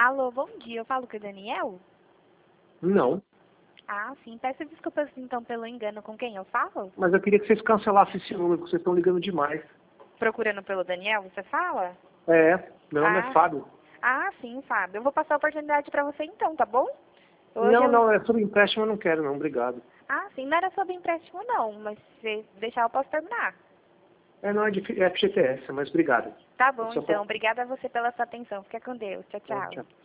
Alô, bom dia. Eu falo com o Daniel? Não, Ah, sim. Peço desculpas, então, pelo engano. Com quem eu falo? mas eu queria que vocês cancelassem esse número, porque vocês estão ligando demais. Procurando pelo Daniel, você fala? É, meu nome é Ah, Fábio. sim, Fábio. Eu vou passar a oportunidade pra você então, tá bom? Hoje Não, eu... não, é sobre empréstimo, eu não quero não, obrigado. Ah, sim. Não era sobre empréstimo, não. Mas se deixar, eu posso terminar. É, não, é FGTS, mas obrigado. Tá É bom, só pra... então. Obrigada a você pela sua atenção. Fica com Deus. Tchau, Tchau, tchau. tchau.